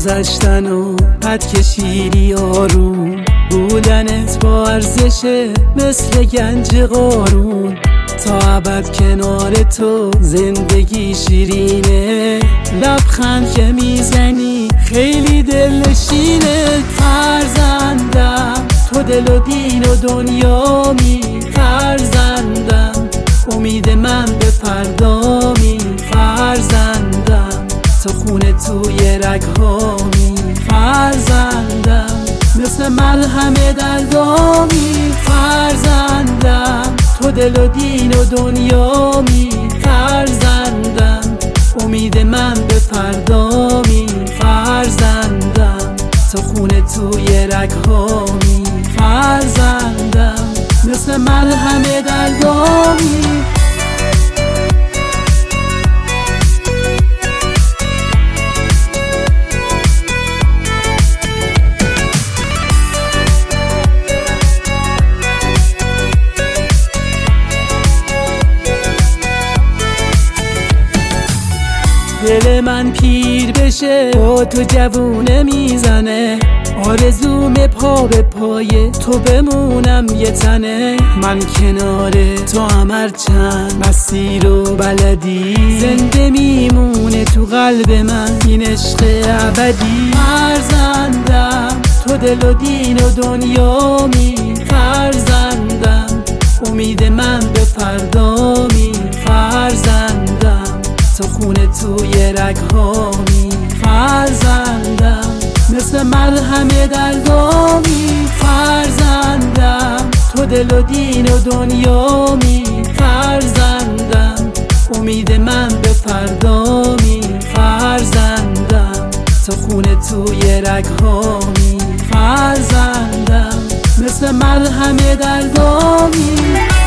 گذشتن و قد کشیدی آروم، بودنت با ارزشه مثل گنج قارون. تا ابد کنار تو زندگی شیرینه، لبخند که میزنی خیلی دلنشینه. فرزندم تو دل و دین و دنیامی، فرزندم امید من به فردامی. فرزندم تو خونه توی رگهامی، فرزندم مثل مرهم دردامی. فرزندم تو دل و دین و دنیامی، فرزندم امید من به فردامی. فرزندم تو خونه توی رگهامی، فرزندم مثل مرهم دردامی. دل من پیر بشه با تو جوونه میزنه، آرزوم پا به پای تو بمونم یه تنه. من کنار تو هم چند مسیر و بلدی، زنده میمونه تو قلب من این عشق ابدی. فرزندم تو دل و دین و دنیامی، فرزندم امید من به فردامی. فرزندم تو خونه توی رگهامی، فرزندم مثل مرهم دردامی. فرزندم تو دل و دین و دنیامی، فرزندم امید من به فردامی. فرزندم تو خونه توی رگهامی، فرزندم مثل مرهم دردامی.